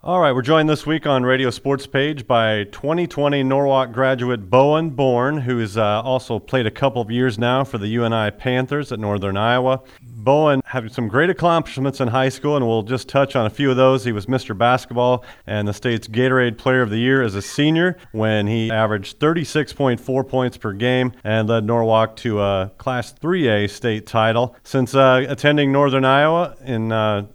All right, we're joined this week on Radio Sports Page by 2020 Norwalk graduate Bowen Born, who has also played a couple of years now for the UNI Panthers at Northern Iowa. Bowen had some great accomplishments in high school, and we'll just touch on a few of those. He was Mr. Basketball and the state's Gatorade Player of the Year as a senior when he averaged 36.4 points per game and led Norwalk to a Class 3A state title. Since attending Northern Iowa in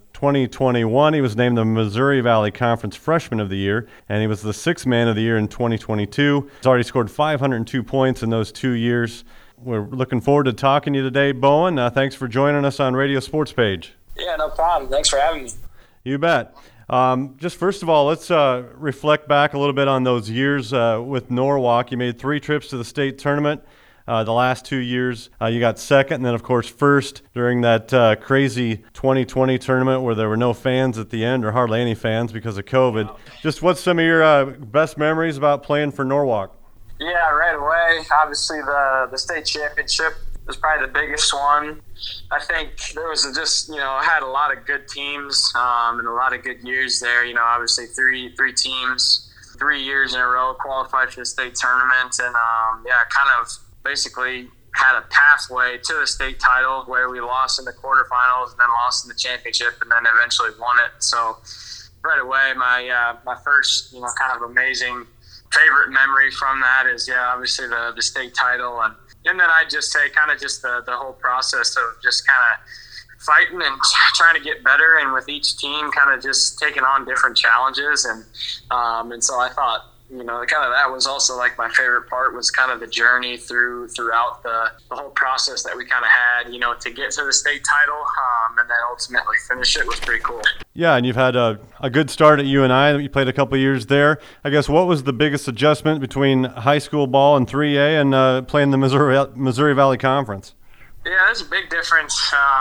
2021, he was named the Missouri Valley Conference Freshman of the Year, and he was the Sixth Man of the Year in 2022. He's already scored 502 points in those 2 years. We're looking forward to talking to you today, Bowen. Thanks for joining us on Radio Sports Page. Yeah, no problem. Thanks for having me. You bet. Just first of all, let's reflect back a little bit on those years with Norwalk. You made 3 trips to the state tournament. The last 2 years, you got second, and then, of course, first during that crazy 2020 tournament where there were no fans at the end, or hardly any fans because of COVID. Wow. Just what's some of your best memories about playing for Norwalk? Yeah, right away, obviously the state championship was probably the biggest one. I think there was had a lot of good teams and a lot of good years there. Obviously three teams, 3 years in a row qualified for the state tournament, and kind of basically had a pathway to the state title where we lost in the quarterfinals and then lost in the championship and then eventually won it. So right away, my first, kind of amazing favorite memory from that is, obviously the state title. And then I'd just say kind of just the whole process of just kind of fighting and trying to get better, and with each team kind of just taking on different challenges. And so I thought, kind of that was also like my favorite part, was kind of the journey throughout the whole process that we kind of had, to get to the state title and then ultimately finish it was pretty cool. Yeah, and you've had a good start at UNI. You played a couple of years there. I guess what was the biggest adjustment between high school ball and 3A and playing the Missouri Valley Conference? Yeah, there's a big difference.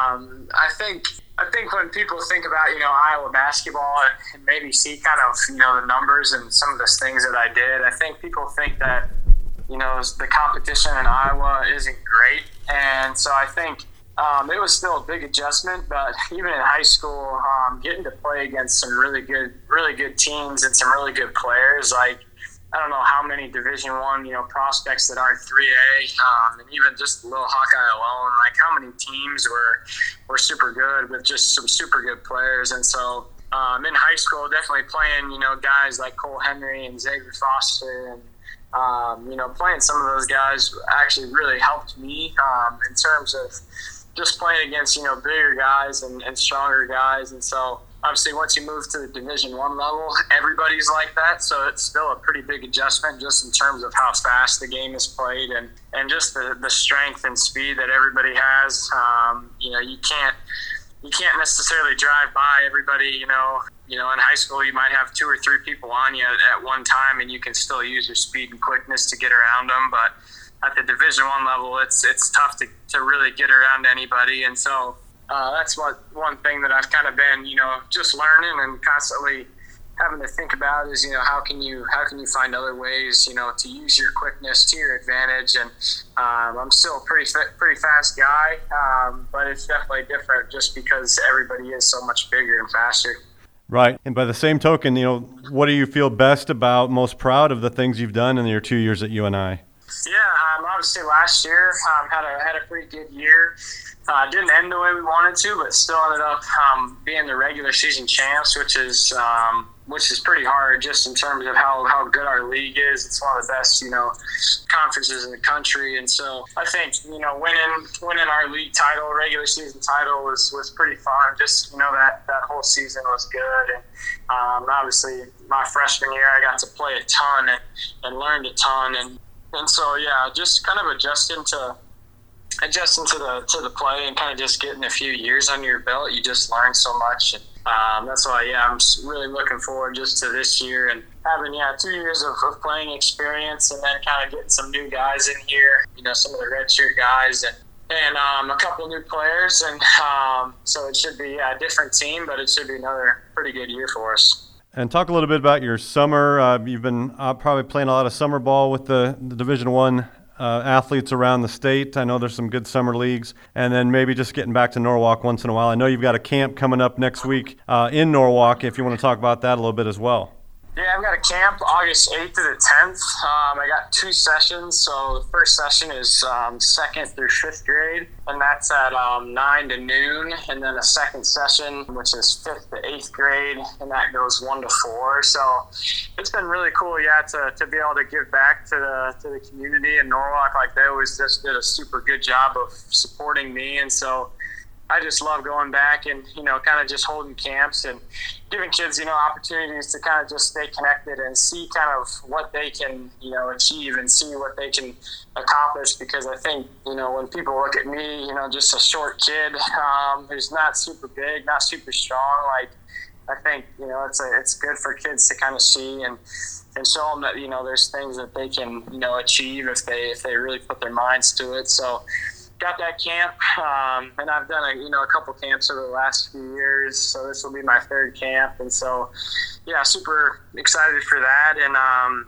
I think when people think about, Iowa basketball and maybe see kind of, the numbers and some of those things that I did, I think people think that, the competition in Iowa isn't great. And so I think it was still a big adjustment, but even in high school, getting to play against some really good teams and some really good players, like, I don't know how many Division I, prospects that aren't 3A, and even just Little Hawkeye alone, like how many teams were super good with just some super good players. And so in high school, definitely playing, guys like Cole Henry and Xavier Foster and, playing some of those guys actually really helped me in terms of just playing against, bigger guys and stronger guys. And so obviously, once you move to the Division I level, everybody's like that. So it's still a pretty big adjustment just in terms of how fast the game is played and just the strength and speed that everybody has. You can't necessarily drive by everybody. In high school, you might have 2 or 3 people on you at one time, and you can still use your speed and quickness to get around them. But at the Division I level, it's tough to really get around anybody. And so that's one thing that I've kind of been, just learning and constantly having to think about is, how can you find other ways, to use your quickness to your advantage. And I'm still a pretty fast guy, but it's definitely different just because everybody is so much bigger and faster. Right. And by the same token, what do you feel best about, most proud of the things you've done in your 2 years at UNI? Yeah, obviously last year had a pretty good year. Didn't end the way we wanted to, but still ended up being the regular season champs, which is pretty hard just in terms of how good our league is. It's one of the best, conferences in the country. And so I think, winning our league title, regular season title was pretty fun. Just, that whole season was good. And obviously my freshman year, I got to play a ton and learned a ton. And so, yeah, just kind of adjusting to the play and kind of just getting a few years under your belt. You just learn so much. And that's why, I'm really looking forward just to this year and having, 2 years of playing experience, and then kind of getting some new guys in here, some of the redshirt guys and a couple new players. And so it should be a different team, but it should be another pretty good year for us. And talk a little bit about your summer. You've been probably playing a lot of summer ball with the Division I athletes around the state. I know there's some good summer leagues. And then maybe just getting back to Norwalk once in a while. I know you've got a camp coming up next week in Norwalk, if you want to talk about that a little bit as well. Yeah, I've got a camp August 8th to the 10th. I got 2 sessions. So the first session is 2nd through 5th grade, and that's at 9 to noon. And then a second session, which is 5th to 8th grade, and that goes 1 to 4. So it's been really cool, to be able to give back to the community in Norwalk. Like, they always just did a super good job of supporting me, and so I just love going back and, kind of just holding camps and giving kids, opportunities to kind of just stay connected and see kind of what they can, achieve and see what they can accomplish. Because I think, when people look at me, just a short kid who's not super big, not super strong, like, I think, it's good for kids to kind of see and show them that, there's things that they can, achieve if they really put their minds to it. So, got that camp, and I've done a couple camps over the last few years, so this will be my 3rd camp, and so super excited for that. And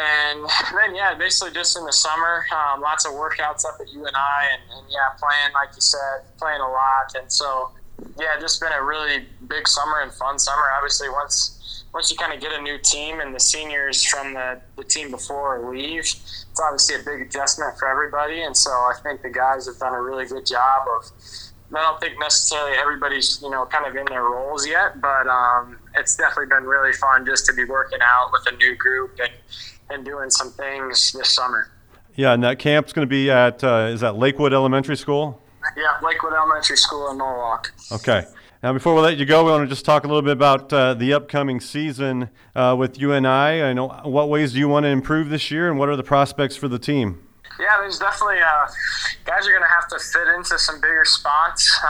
then basically just in the summer, lots of workouts up at UNI, and playing, like you said, playing a lot. And so just been a really big summer and fun summer. Obviously, once you kind of get a new team and the seniors from the team before leave, it's obviously a big adjustment for everybody. And so I think the guys have done a really good job of, I don't think necessarily everybody's, kind of in their roles yet, but it's definitely been really fun just to be working out with a new group and doing some things this summer. Yeah, and that camp's going to be at, is that Lakewood Elementary School? Yeah, Lakewood Elementary School in Norwalk. Okay. Now, before we let you go, we want to just talk a little bit about the upcoming season with UNI. I know, what ways do you want to improve this year, and what are the prospects for the team? Yeah, there's definitely guys are going to have to fit into some bigger spots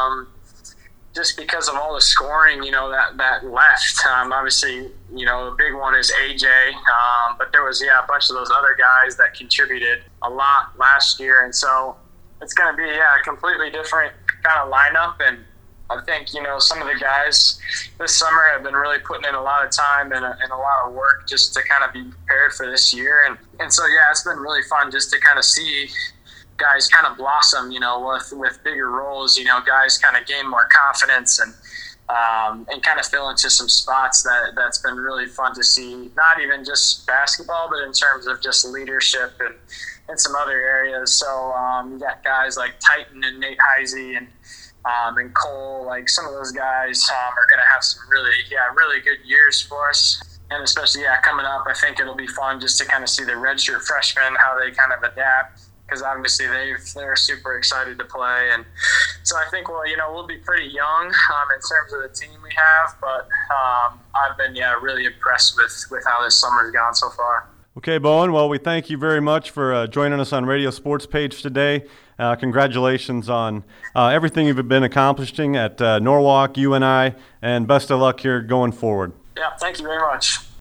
just because of all the scoring, that left. Obviously, the big one is AJ, but there was, a bunch of those other guys that contributed a lot last year. And so it's going to be, a completely different kind of lineup. And I think, some of the guys this summer have been really putting in a lot of time and a lot of work just to kind of be prepared for this year. And so, it's been really fun just to kind of see guys kind of blossom, with bigger roles, guys kind of gain more confidence and kind of fill into some spots that's been really fun to see, not even just basketball, but in terms of just leadership and some other areas. So you got guys like Titan and Nate Heisey and Cole, like some of those guys are going to have some really good years for us. And especially, coming up, I think it'll be fun just to kind of see the redshirt freshmen, how they kind of adapt, because obviously they're super excited to play. And so I think, we'll be pretty young in terms of the team we have, but I've been, really impressed with how this summer's gone so far. Okay, Bowen, well, we thank you very much for joining us on Radio Sports Page today. Congratulations on everything you've been accomplishing at Norwalk, UNI, and best of luck here going forward. Yeah, thank you very much.